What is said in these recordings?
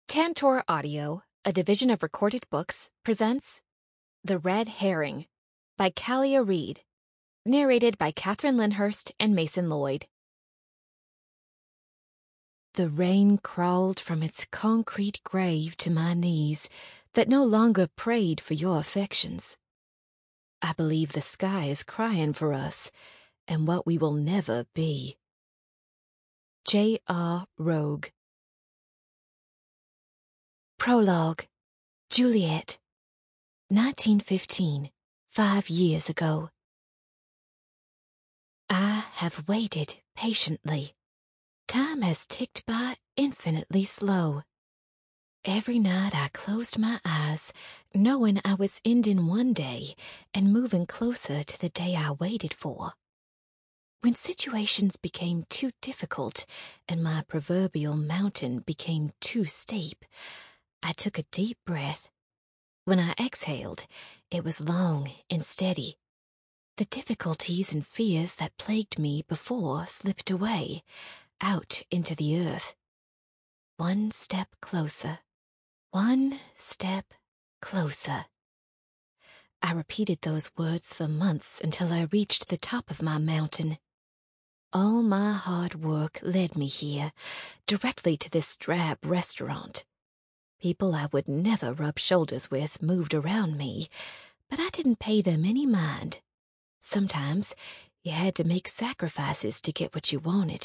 Tantor Audio, a division of Recorded Books, presents The Red Herring by Kalia Reed, narrated by Catherine Lyndhurst and Mason Lloyd. The rain crawled from its concrete grave to my knees that no longer prayed for your affections. I believe the sky is crying for us and what we will never be. J.R. Rogue. Prologue. Juliet. 1915, 5 years ago. I have waited patiently. Time has ticked by infinitely slow. Every night I closed my eyes, knowing I was ending one day and moving closer to the day I waited for. When situations became too difficult and my proverbial mountain became too steep, I took a deep breath. When I exhaled, it was long and steady. The difficulties and fears that plagued me before slipped away, out into the earth. One step closer. One step closer. I repeated those words for months until I reached the top of my mountain. All my hard work led me here, directly to this drab restaurant. People I would never rub shoulders with moved around me, but I didn't pay them any mind. Sometimes you had to make sacrifices to get what you wanted.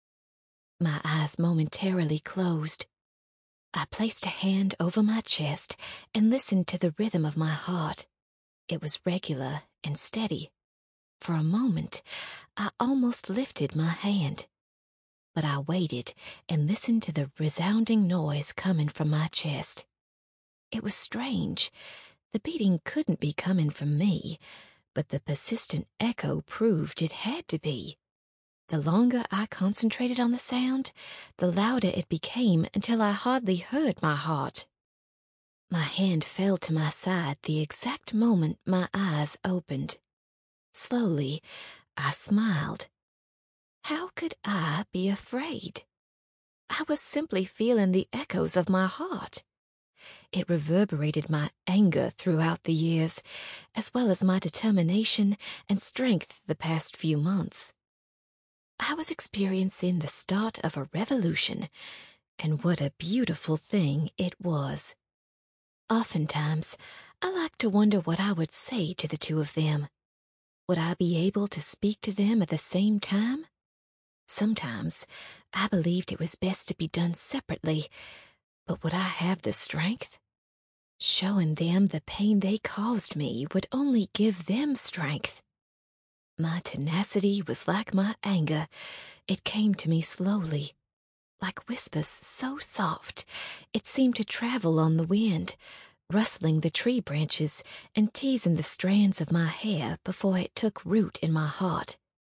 My eyes momentarily closed. I placed a hand over my chest and listened to the rhythm of my heart. It was regular and steady. For a moment, I almost lifted my hand. But I waited and listened to the resounding noise coming from my chest. It was strange. The beating couldn't be coming from me, but the persistent echo proved it had to be. The longer I concentrated on the sound, the louder it became until I hardly heard my heart. My hand fell to my side the exact moment my eyes opened. Slowly, I smiled. How could I be afraid? I was simply feeling the echoes of my heart. It reverberated my anger throughout the years, as well as my determination and strength the past few months. I was experiencing the start of a revolution, and what a beautiful thing it was. Oftentimes, I like to wonder what I would say to the two of them. Would I be able to speak to them at the same time? Sometimes I believed it was best to be done separately, but would I have the strength? Showing them the pain they caused me would only give them strength. My tenacity was like my anger. It came to me slowly, like whispers so soft it seemed to travel on the wind, rustling the tree branches and teasing the strands of my hair before it took root in my heart.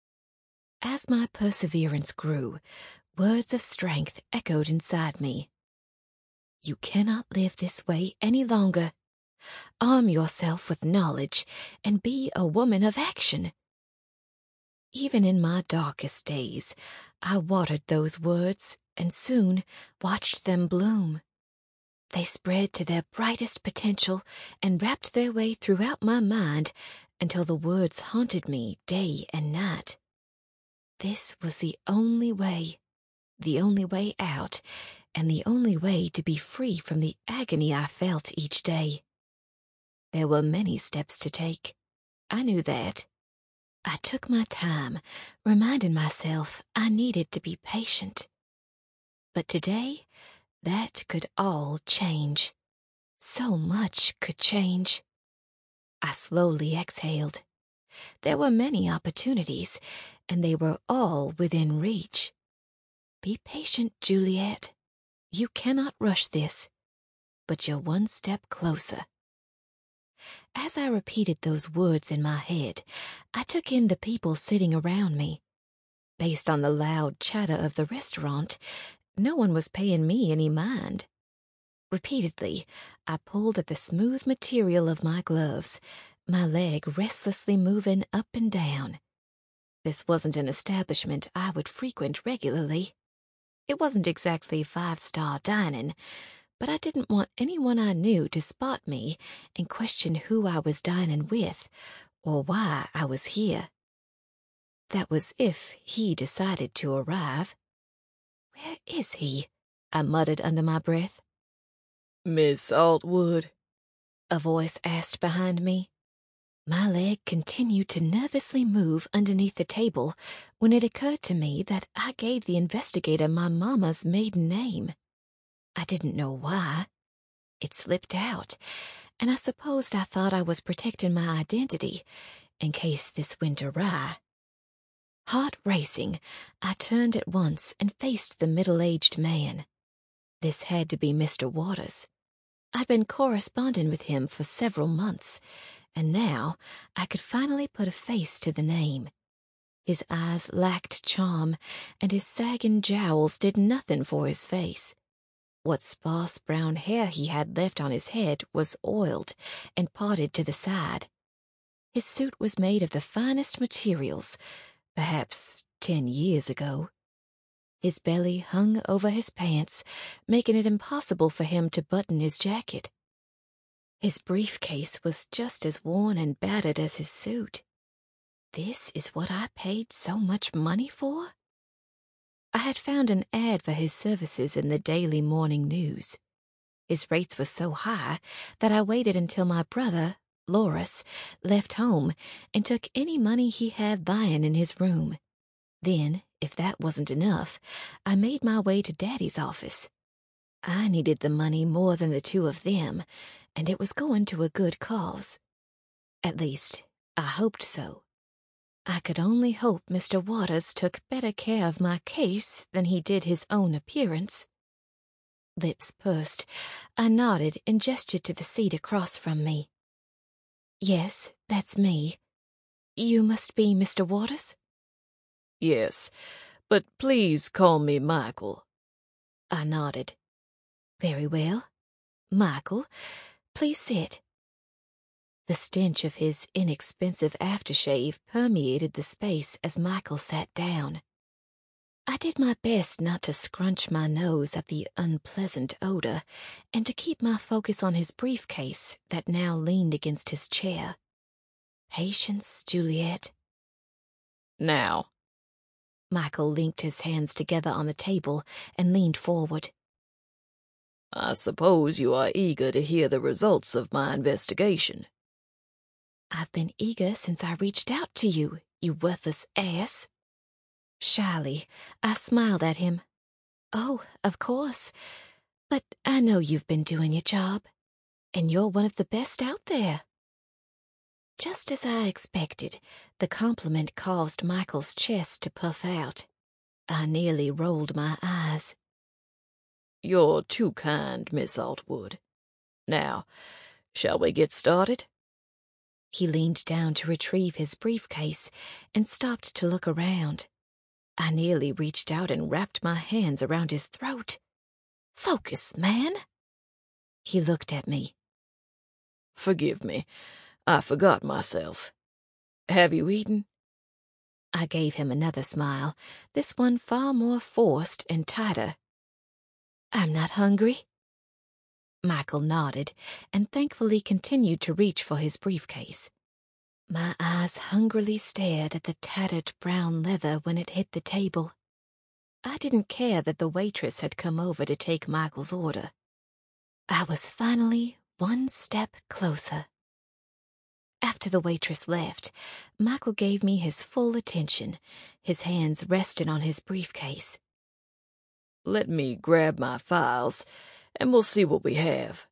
As my perseverance grew, words of strength echoed inside me. You cannot live this way any longer. Arm yourself with knowledge and be a woman of action. Even in my darkest days, I watered those words and soon watched them bloom. They spread to their brightest potential and wrapped their way throughout my mind until the words haunted me day and night. This was the only way out, and the only way to be free from the agony I felt each day. There were many steps to take. I knew that. I took my time, reminding myself I needed to be patient. But today, that could all change. So much could change. I slowly exhaled. There were many opportunities, and they were all within reach. Be patient, Juliet. You cannot rush this, but you're one step closer. As I repeated those words in my head, I took in the people sitting around me. Based on the loud chatter of the restaurant, no one was paying me any mind. Repeatedly, I pulled at the smooth material of my gloves, my leg restlessly moving up and down. This wasn't an establishment I would frequent regularly. It wasn't exactly 5-star dining, but I didn't want anyone I knew to spot me and question who I was dining with or why I was here. That was if he decided to arrive. "Where is he?" I muttered under my breath. "Miss Saltwood?" a voice asked behind me. My leg continued to nervously move underneath the table when it occurred to me that I gave the investigator my mama's maiden name. I didn't know why. It slipped out, and I supposed I thought I was protecting my identity in case this went awry. Heart racing, I turned at once and faced the middle-aged man. This had to be Mr. Waters. I'd been corresponding with him for several months, and now I could finally put a face to the name. His eyes lacked charm, and his sagging jowls did nothing for his face. What sparse brown hair he had left on his head was oiled and parted to the side. His suit was made of the finest materials, perhaps 10 years ago. His belly hung over his pants, making it impossible for him to button his jacket. His briefcase was just as worn and battered as his suit. This is what I paid so much money for? I had found an ad for his services in the Daily Morning News. His rates were so high that I waited until my brother, Loris, left home and took any money he had lying in his room. Then, if that wasn't enough, I made my way to Daddy's office. I needed the money more than the two of them, and it was going to a good cause. At least, I hoped so. I could only hope Mr. Waters took better care of my case than he did his own appearance. Lips pursed, I nodded and gestured to the seat across from me. "Yes, that's me. You must be Mr. Waters?" "Yes, but please call me Michael." I nodded. "Very well. Michael, please sit." The stench of his inexpensive aftershave permeated the space as Michael sat down. I did my best not to scrunch my nose at the unpleasant odor and to keep my focus on his briefcase that now leaned against his chair. Patience, Juliet. "Now." Michael linked his hands together on the table and leaned forward. "I suppose you are eager to hear the results of my investigation." "I've been eager since I reached out to you, you worthless ass." Shyly, I smiled at him. "Oh, of course. But I know you've been doing your job, and you're one of the best out there." Just as I expected, the compliment caused Michael's chest to puff out. I nearly rolled my eyes. "You're too kind, Miss Saltwood. Now, shall we get started?" He leaned down to retrieve his briefcase and stopped to look around. I nearly reached out and wrapped my hands around his throat. "Focus, man." He looked at me. "Forgive me. I forgot myself. Have you eaten?" I gave him another smile, this one far more forced and tighter. "I'm not hungry." Michael nodded and thankfully continued to reach for his briefcase. My eyes hungrily stared at the tattered brown leather when it hit the table. I didn't care that the waitress had come over to take Michael's order. I was finally one step closer. After the waitress left, Michael gave me his full attention, his hands resting on his briefcase. "Let me grab my files, and we'll see what we have."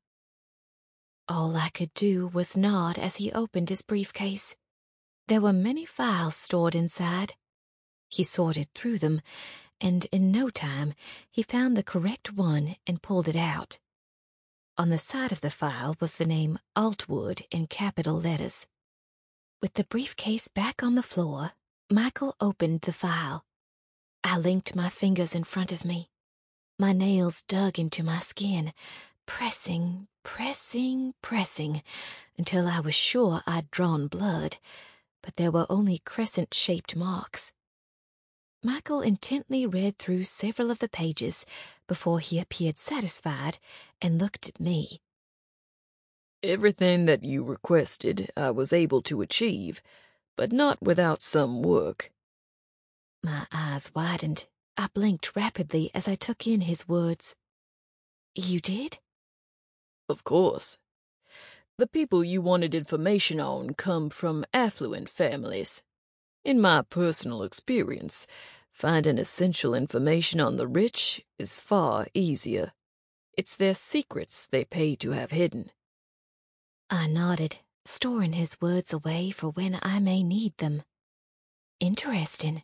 All I could do was nod as he opened his briefcase. There were many files stored inside. He sorted through them, and in no time he found the correct one and pulled it out. On the side of the file was the name Altwood in capital letters. With the briefcase back on the floor, Michael opened the file. I linked my fingers in front of me. My nails dug into my skin, pressing, until I was sure I'd drawn blood, but there were only crescent-shaped marks. Michael intently read through several of the pages before he appeared satisfied and looked at me. Everything that you requested I was able to achieve, but not without some work. My eyes widened. I blinked rapidly as I took in his words. You did? Of course. The people you wanted information on come from affluent families. In my personal experience, finding essential information on the rich is far easier. It's their secrets they pay to have hidden. I nodded, storing his words away for when I may need them. Interesting.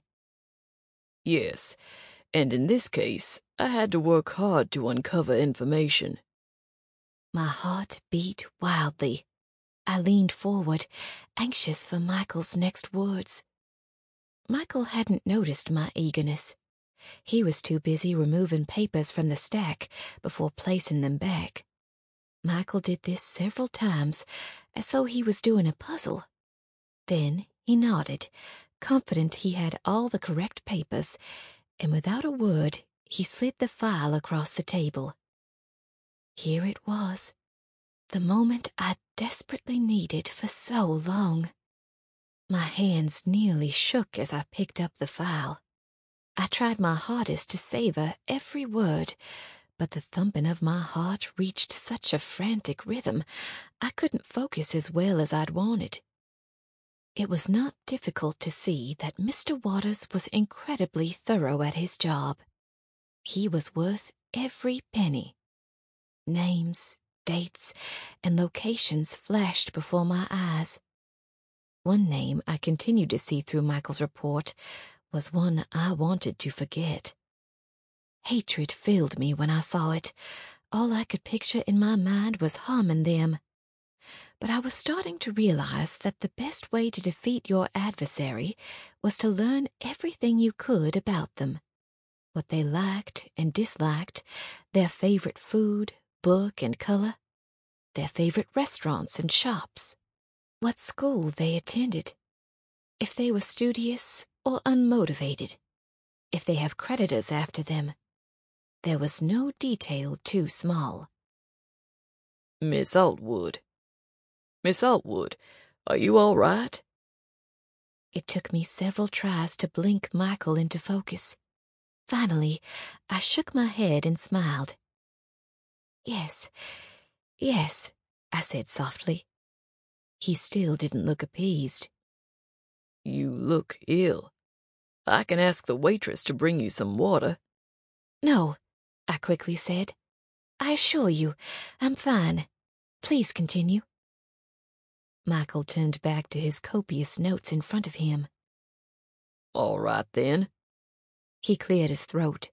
Yes, and in this case, I had to work hard to uncover information. My heart beat wildly. I leaned forward, anxious for Michael's next words. Michael hadn't noticed my eagerness. He was too busy removing papers from the stack before placing them back. Michael did this several times, as though he was doing a puzzle. Then he nodded, confident he had all the correct papers, and without a word, he slid the file across the table. Here it was, the moment I desperately needed for so long. My hands nearly shook as I picked up the file. I tried my hardest to savor every word, but the thumping of my heart reached such a frantic rhythm I couldn't focus as well as I'd wanted. It was not difficult to see that Mr. Waters was incredibly thorough at his job. He was worth every penny. Names, dates, and locations flashed before my eyes. One name I continued to see through Michael's report was one I wanted to forget. Hatred filled me when I saw it. All I could picture in my mind was harming them. But I was starting to realize that the best way to defeat your adversary was to learn everything you could about them. What they liked and disliked, their favorite food, book, and color, their favorite restaurants and shops, what school they attended, if they were studious or unmotivated, if they have creditors after them. There was no detail too small. Miss Altwood. Miss Altwood, are you all right? It took me several tries to blink Michael into focus. Finally, I shook my head and smiled. Yes, I said softly. He still didn't look appeased. You look ill. I can ask the waitress to bring you some water. No, I quickly said. I assure you, I'm fine. Please continue. Michael turned back to his copious notes in front of him. All right, then. He cleared his throat.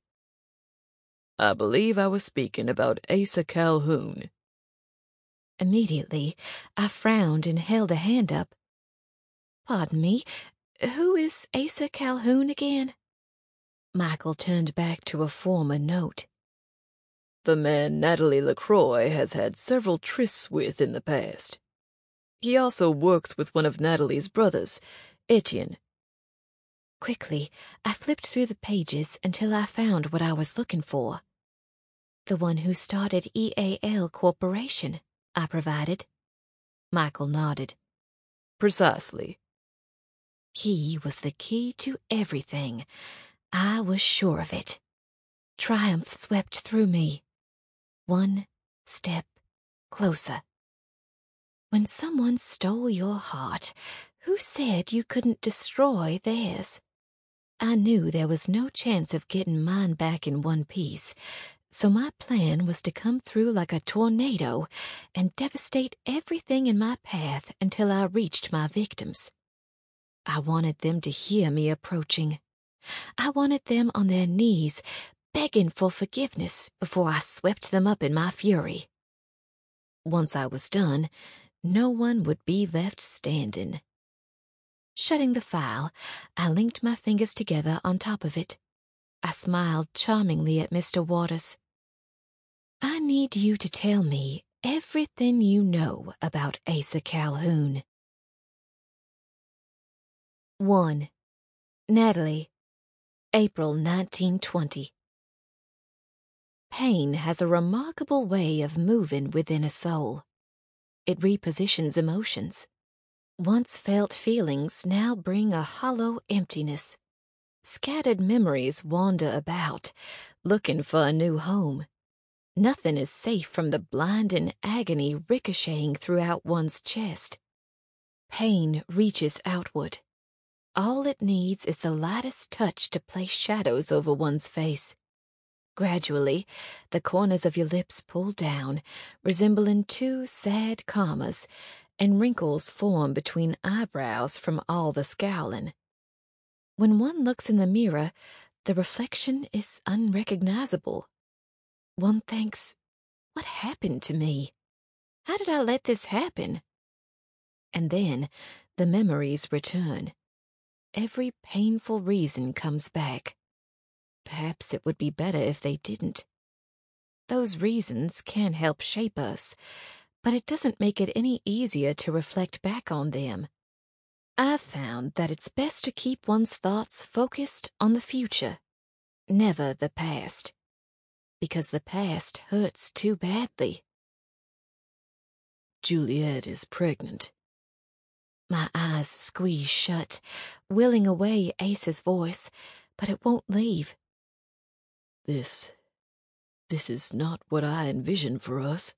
I believe I was speaking about Asa Calhoun. Immediately, I frowned and held a hand up. Pardon me, who is Asa Calhoun again? Michael turned back to a former note. The man Natalie LaCroix has had several trysts with in the past. He also works with one of Natalie's brothers, Etienne. Quickly, I flipped through the pages until I found what I was looking for. The one who started EAL Corporation, I provided. Michael nodded. Precisely. He was the key to everything. I was sure of it. Triumph swept through me. One step closer. When someone stole your heart, who said you couldn't destroy theirs? I knew there was no chance of getting mine back in one piece, so my plan was to come through like a tornado and devastate everything in my path until I reached my victims. I wanted them to hear me approaching. I wanted them on their knees, begging for forgiveness before I swept them up in my fury. Once I was done, no one would be left standing. Shutting the file, I linked my fingers together on top of it. I smiled charmingly at Mr. Waters. I need you to tell me everything you know about Asa Calhoun. 1. Natalie, April 1920. Pain has a remarkable way of moving within a soul. It repositions emotions. Once felt feelings now bring a hollow emptiness. Scattered memories wander about, looking for a new home. Nothing is safe from the blinding agony ricocheting throughout one's chest. Pain reaches outward. All it needs is the lightest touch to place shadows over one's face. Gradually, the corners of your lips pull down, resembling two sad commas, and wrinkles form between eyebrows from all the scowling. When one looks in the mirror, the reflection is unrecognizable. One thinks, what happened to me? How did I let this happen? And then the memories return. Every painful reason comes back. Perhaps it would be better if they didn't. Those reasons can help shape us, but it doesn't make it any easier to reflect back on them. I've found that it's best to keep one's thoughts focused on the future, never the past, because the past hurts too badly. Juliet is pregnant. My eyes squeeze shut, willing away Ace's voice, but it won't leave. This is not what I envisioned for us.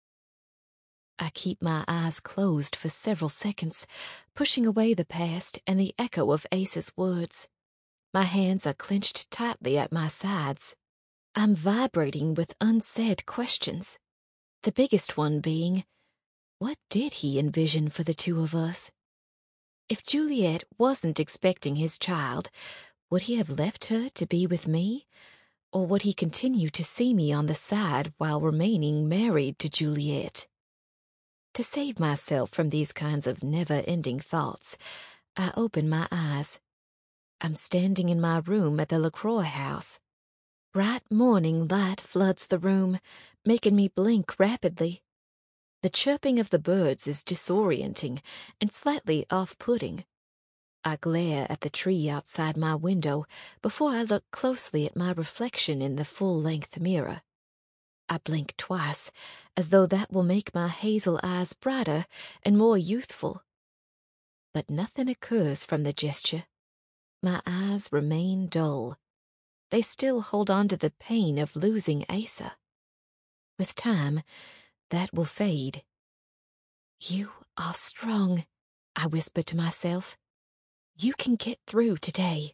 I keep my eyes closed for several seconds, pushing away the past and the echo of Ace's words. My hands are clenched tightly at my sides. I'm vibrating with unsaid questions. The biggest one being, what did he envision for the two of us? If Juliet wasn't expecting his child, would he have left her to be with me? Or would he continue to see me on the side while remaining married to Juliet? To save myself from these kinds of never-ending thoughts, I open my eyes. I'm standing in my room at the LaCroix house. Bright morning light floods the room, making me blink rapidly. The chirping of the birds is disorienting and slightly off-putting. I glare at the tree outside my window before I look closely at my reflection in the full-length mirror. I blink twice, as though that will make my hazel eyes brighter and more youthful. But nothing occurs from the gesture. My eyes remain dull. They still hold on to the pain of losing Asa. With time, that will fade. You are strong, I whisper to myself. You can get through today.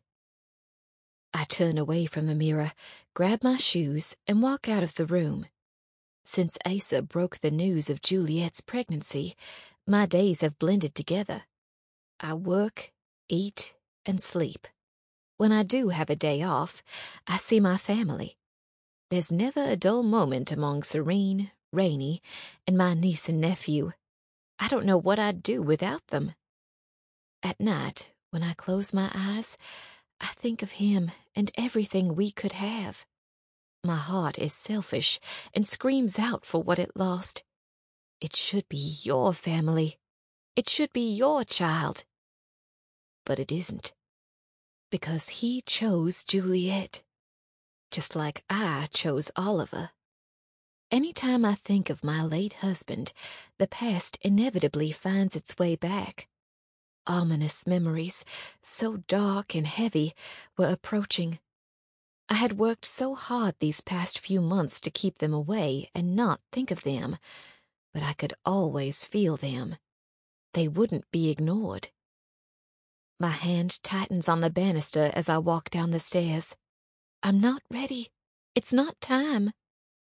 I turn away from the mirror, grab my shoes, and walk out of the room. Since Asa broke the news of Juliet's pregnancy, my days have blended together. I work, eat, and sleep. When I do have a day off, I see my family. There's never a dull moment among Serene, Rainey, and my niece and nephew. I don't know what I'd do without them. At night, when I close my eyes, I think of him and everything we could have. My heart is selfish and screams out for what it lost. It should be your family. It should be your child. But it isn't. Because he chose Juliet. Just like I chose Oliver. Anytime I think of my late husband, the past inevitably finds its way back. Ominous memories, so dark and heavy, were approaching. I had worked so hard these past few months to keep them away and not think of them, but I could always feel them. They wouldn't be ignored. My hand tightens on the banister as I walk down the stairs. I'm not ready. It's not time.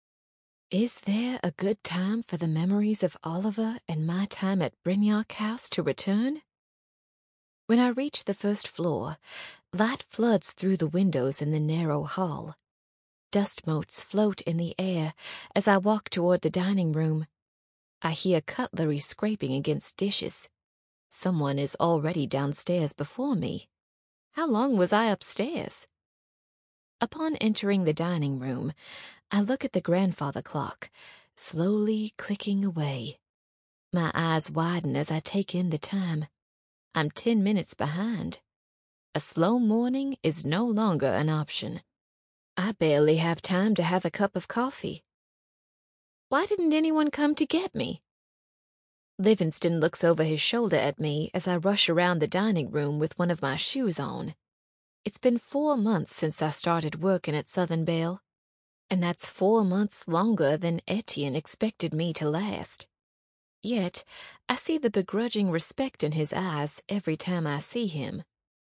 Is there a good time for the memories of Oliver and my time at Brignac House to return? When I reach the first floor, light floods through the windows in the narrow hall. Dust motes float in the air as I walk toward the dining room. I hear cutlery scraping against dishes. Someone is already downstairs before me. How long was I upstairs? Upon entering the dining room, I look at the grandfather clock, slowly clicking away. My eyes widen as I take in the time. I'm 10 minutes behind. A slow morning is no longer an option. I barely have time to have a cup of coffee. Why didn't anyone come to get me? Livingston looks over his shoulder at me as I rush around the dining room with one of my shoes on. It's been 4 months since I started working at Southern Belle, and that's 4 months longer than Etienne expected me to last. Yet, I see the begrudging respect in his eyes every time I see him.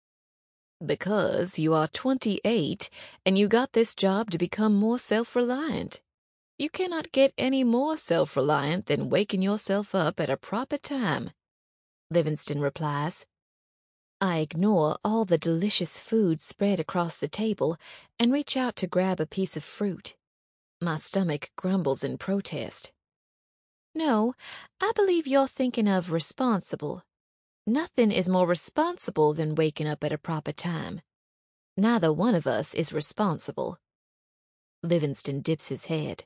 Because you are 28 and you got this job to become more self-reliant. You cannot get any more self-reliant than waking yourself up at a proper time, Livingston replies. I ignore all the delicious food spread across the table and reach out to grab a piece of fruit. My stomach grumbles in protest. No, I believe you're thinking of responsible. Nothing is more responsible than waking up at a proper time. Neither one of us is responsible. Livingston dips his head.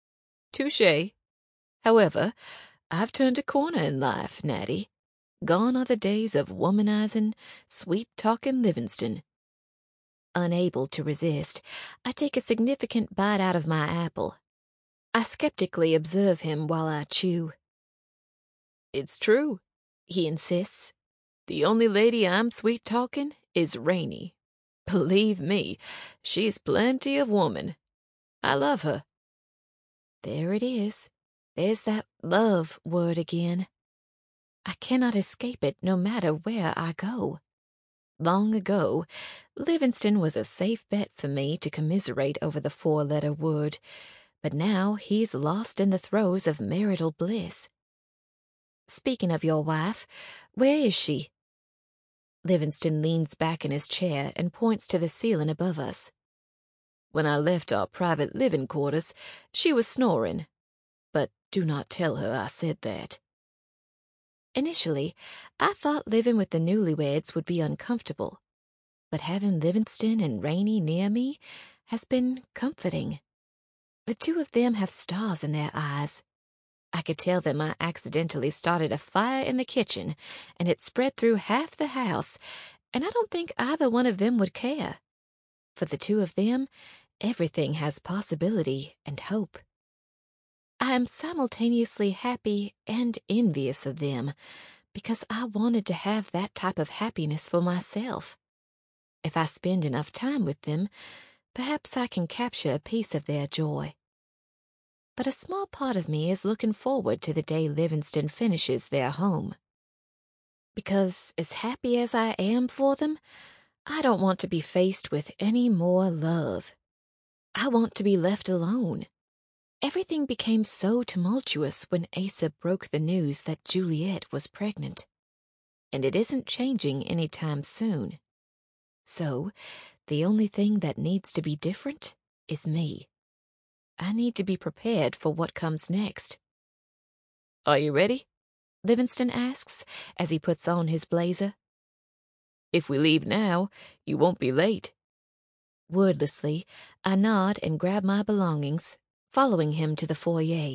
Touché. However, I've turned a corner in life, Natty. Gone are the days of womanizing, sweet-talking Livingston. Unable to resist, I take a significant bite out of my apple. I skeptically observe him while I chew. It's true, he insists. The only lady I'm sweet-talking is Rainey. Believe me, she's plenty of woman. I love her. There it is. There's that love word again. I cannot escape it no matter where I go. Long ago, Livingston was a safe bet for me to commiserate over the 4-letter word, but now he's lost in the throes of marital bliss. Speaking of your wife, where is she? Livingston leans back in his chair and points to the ceiling above us. When I left our private living quarters, she was snoring. But do not tell her I said that. Initially, I thought living with the newlyweds would be uncomfortable, but having Livingston and Rainey near me has been comforting. The two of them have stars in their eyes. I could tell them I accidentally started a fire in the kitchen, and it spread through half the house, and I don't think either one of them would care. For the two of them, everything has possibility and hope. I am simultaneously happy and envious of them, because I wanted to have that type of happiness for myself. If I spend enough time with them, perhaps I can capture a piece of their joy. But a small part of me is looking forward to the day Livingston finishes their home. Because as happy as I am for them, I don't want to be faced with any more love. I want to be left alone. Everything became so tumultuous when Asa broke the news that Juliet was pregnant. And it isn't changing any time soon. So, the only thing that needs to be different is me. I need to be prepared for what comes next. Are you ready? Livingston asks as he puts on his blazer. If we leave now, you won't be late. Wordlessly, I nod and grab my belongings, following him to the foyer.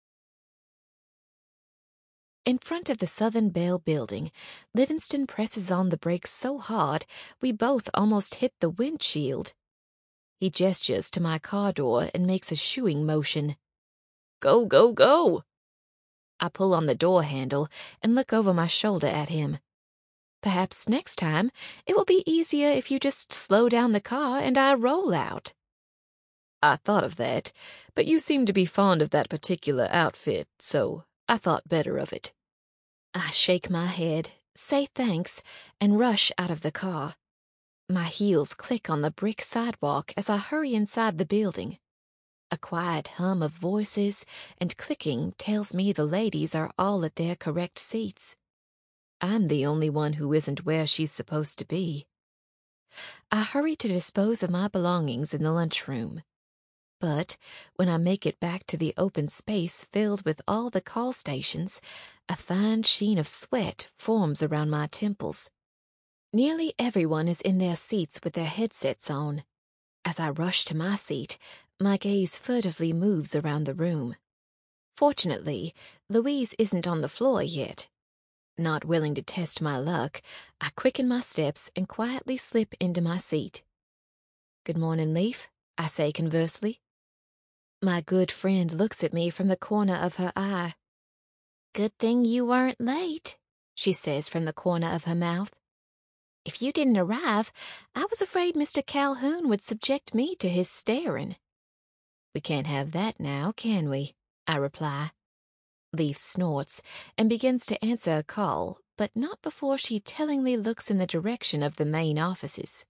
In front of the Southern Belle building, Livingston presses on the brakes so hard we both almost hit the windshield. He gestures to my car door and makes a shooing motion. Go, go, go! I pull on the door handle and look over my shoulder at him. Perhaps next time it will be easier if you just slow down the car and I roll out. I thought of that, but you seem to be fond of that particular outfit, so I thought better of it. I shake my head, say thanks, and rush out of the car. My heels click on the brick sidewalk as I hurry inside the building. A quiet hum of voices and clicking tells me the ladies are all at their correct seats. I'm the only one who isn't where she's supposed to be. I hurry to dispose of my belongings in the lunchroom. But when I make it back to the open space filled with all the call stations, a fine sheen of sweat forms around my temples. Nearly everyone is in their seats with their headsets on. As I rush to my seat, my gaze furtively moves around the room. Fortunately, Louise isn't on the floor yet. Not willing to test my luck, I quicken my steps and quietly slip into my seat. Good morning, Leaf, I say conversely. My good friend looks at me from the corner of her eye. Good thing you weren't late, she says from the corner of her mouth. If you didn't arrive, I was afraid Mr. Calhoun would subject me to his staring. We can't have that now, can we? I reply. Leaf snorts and begins to answer a call, but not before she tellingly looks in the direction of the main offices.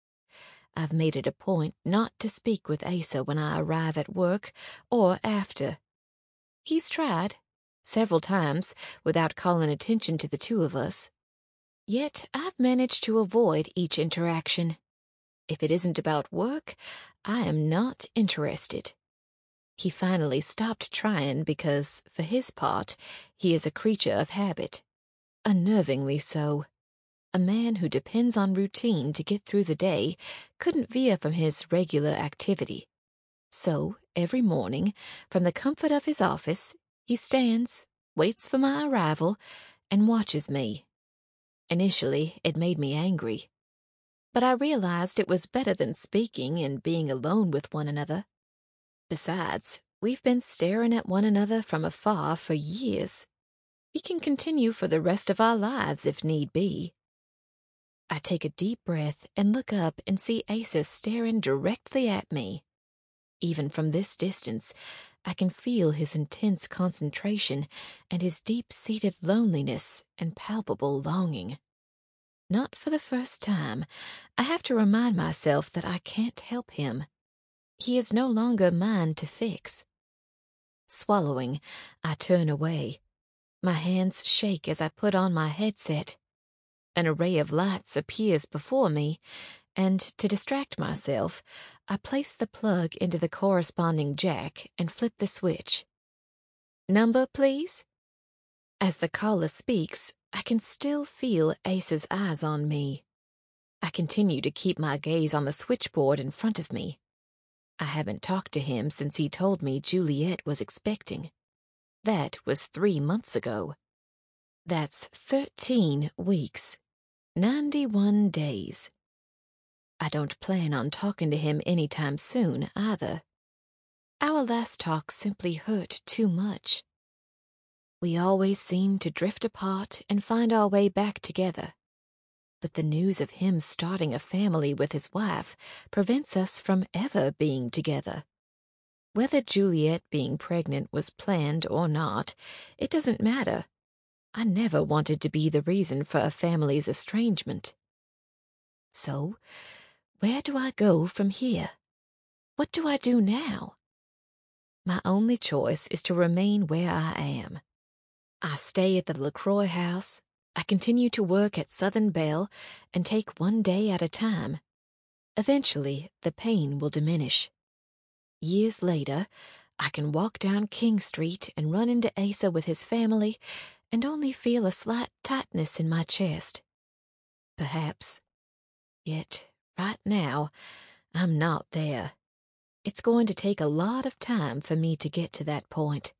I've made it a point not to speak with Asa when I arrive at work or after. He's tried, several times, without calling attention to the two of us. Yet I've managed to avoid each interaction. If it isn't about work, I am not interested. He finally stopped trying because, for his part, he is a creature of habit. Unnervingly so. A man who depends on routine to get through the day couldn't veer from his regular activity. So, every morning, from the comfort of his office, he stands, waits for my arrival, and watches me. Initially, it made me angry. But I realized it was better than speaking and being alone with one another. Besides, we've been staring at one another from afar for years. We can continue for the rest of our lives if need be. I take a deep breath and look up and see Asa staring directly at me. Even from this distance, I can feel his intense concentration and his deep-seated loneliness and palpable longing. Not for the first time, I have to remind myself that I can't help him. He is no longer mine to fix. Swallowing, I turn away. My hands shake as I put on my headset. An array of lights appears before me, and to distract myself, I place the plug into the corresponding jack and flip the switch. Number, please? As the caller speaks, I can still feel Asa's eyes on me. I continue to keep my gaze on the switchboard in front of me. I haven't talked to him since he told me Juliet was expecting. That was 3 months ago. That's 13 weeks. 91 days. I don't plan on talking to him anytime soon, either. Our last talk simply hurt too much. We always seem to drift apart and find our way back together. But the news of him starting a family with his wife prevents us from ever being together. Whether Juliet being pregnant was planned or not, it doesn't matter. I never wanted to be the reason for a family's estrangement. So, where do I go from here? What do I do now? My only choice is to remain where I am. I stay at the LaCroix house. I continue to work at Southern Belle and take one day at a time. Eventually, the pain will diminish. Years later, I can walk down King Street and run into Asa with his family and only feel a slight tightness in my chest. Perhaps. Yet, right now, I'm not there. It's going to take a lot of time for me to get to that point.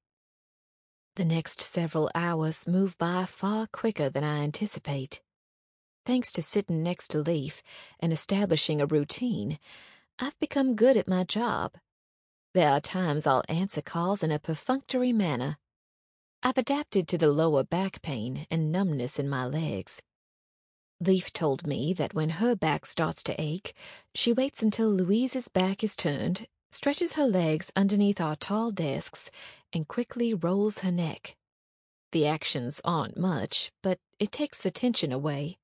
The next several hours move by far quicker than I anticipate. Thanks to sitting next to Leaf and establishing a routine, I've become good at my job. There are times I'll answer calls in a perfunctory manner. I've adapted to the lower back pain and numbness in my legs. Leaf told me that when her back starts to ache, she waits until Louise's back is turned, stretches her legs underneath our tall desks, and quickly rolls her neck. The actions aren't much, but it takes the tension away.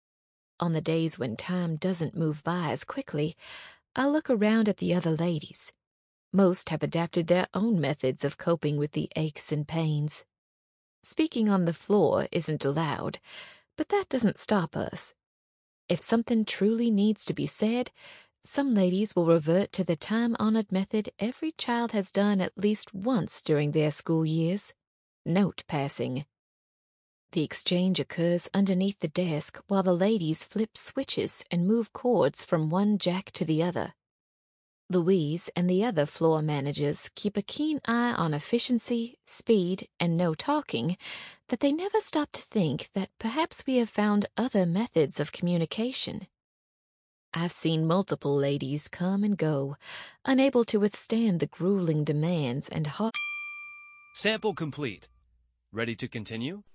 On the days when time doesn't move by as quickly, I'll look around at the other ladies. Most have adapted their own methods of coping with the aches and pains. Speaking on the floor isn't allowed, but that doesn't stop us. If something truly needs to be said, some ladies will revert to the time-honored method every child has done at least once during their school years: note passing. The exchange occurs underneath the desk while the ladies flip switches and move cords from one jack to the other. Louise and the other floor managers keep a keen eye on efficiency, speed, and no talking, that they never stop to think that perhaps we have found other methods of communication. I've seen multiple ladies come and go, unable to withstand the grueling demands and hard. Sample complete. Ready to continue?